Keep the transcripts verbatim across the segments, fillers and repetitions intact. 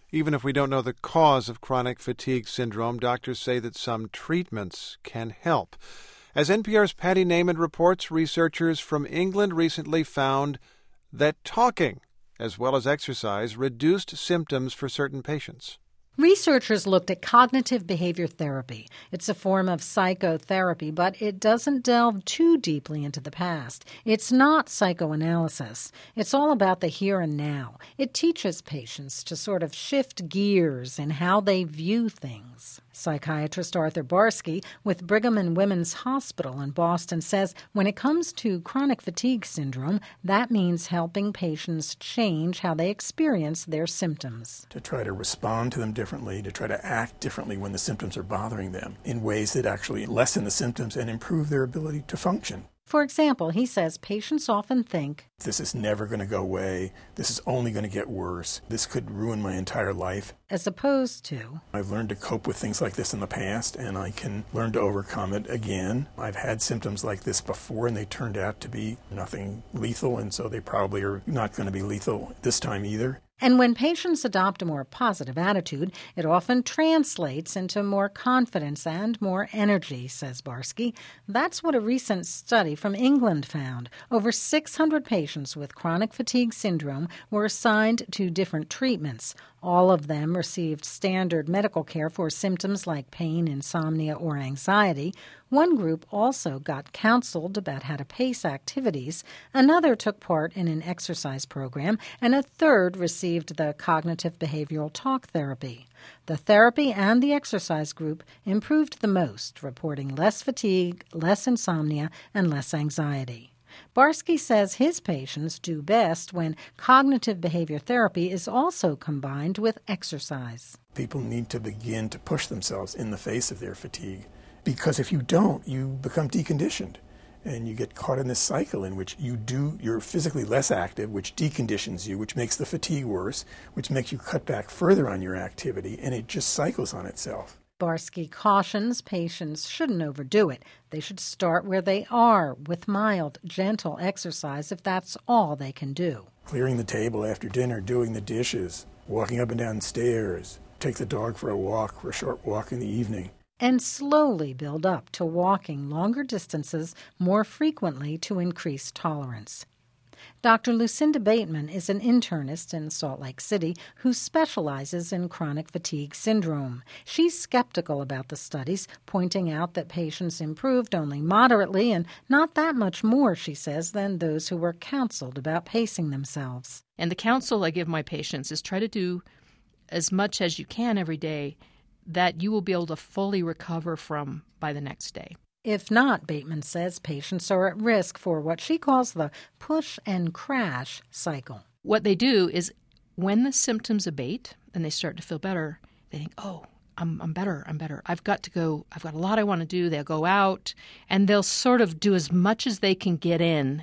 Even if we don't know the cause of chronic fatigue syndrome, doctors say that some treatments can help. As N P R's Patty Naiman reports, researchers from England recently found that talking, as well as exercise, reduced symptoms for certain patients. Researchers looked at cognitive behavior therapy. It's a form of psychotherapy, but it doesn't delve too deeply into the past. It's not psychoanalysis. It's all about the here and now. It teaches patients to sort of shift gears in how they view things. Psychiatrist Arthur Barsky with Brigham and Women's Hospital in Boston says when it comes to chronic fatigue syndrome, that means helping patients change how they experience their symptoms. To try to respond to them differently, to try to act differently when the symptoms are bothering them in ways that actually lessen the symptoms and improve their ability to function. For example, he says patients often think, this is never going to go away. This is only going to get worse. This could ruin my entire life. As opposed to, I've learned to cope with things like this in the past, and I can learn to overcome it again. I've had symptoms like this before, and they turned out to be nothing lethal, and so they probably are not going to be lethal this time either. And when patients adopt a more positive attitude, it often translates into more confidence and more energy, says Barsky. That's what a recent study from England found. Over six hundred patients with chronic fatigue syndrome were assigned to different treatments. All of them received standard medical care for symptoms like pain, insomnia, or anxiety. One group also got counseled about how to pace activities. Another took part in an exercise program, and a third received the cognitive behavioral talk therapy. The therapy and the exercise group improved the most, reporting less fatigue, less insomnia, and less anxiety. Barsky says his patients do best when cognitive behavior therapy is also combined with exercise. People need to begin to push themselves in the face of their fatigue, because if you don't, you become deconditioned, and you get caught in this cycle in which you do, you're physically less active, which deconditions you, which makes the fatigue worse, which makes you cut back further on your activity, and it just cycles on itself. Barsky cautions patients shouldn't overdo it. They should start where they are with mild, gentle exercise if that's all they can do. Clearing the table after dinner, doing the dishes, walking up and down stairs, take the dog for a walk, for a short walk in the evening. And slowly build up to walking longer distances more frequently to increase tolerance. Doctor Lucinda Bateman is an internist in Salt Lake City who specializes in chronic fatigue syndrome. She's skeptical about the studies, pointing out that patients improved only moderately and not that much more, she says, than those who were counseled about pacing themselves. And the counsel I give my patients is try to do as much as you can every day that you will be able to fully recover from by the next day. If not, Bateman says, patients are at risk for what she calls the push and crash cycle. What they do is when the symptoms abate and they start to feel better, they think, oh, I'm, I'm better, I'm better. I've got to go, I've got a lot I want to do. They'll go out and they'll sort of do as much as they can get in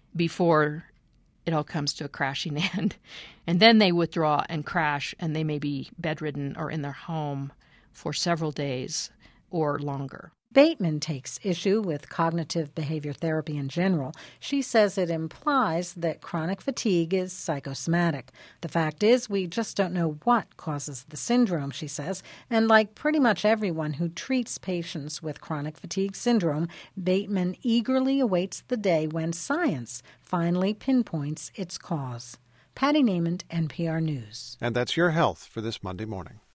before it all comes to a crashing end. And then they withdraw and crash, and they may be bedridden or in their home for several days or longer. Bateman takes issue with cognitive behavior therapy in general. She says it implies that chronic fatigue is psychosomatic. The fact is, we just don't know what causes the syndrome, she says, and like pretty much everyone who treats patients with chronic fatigue syndrome, Bateman eagerly awaits the day when science finally pinpoints its cause. Patty Naiman, N P R News. And that's your health for this Monday morning.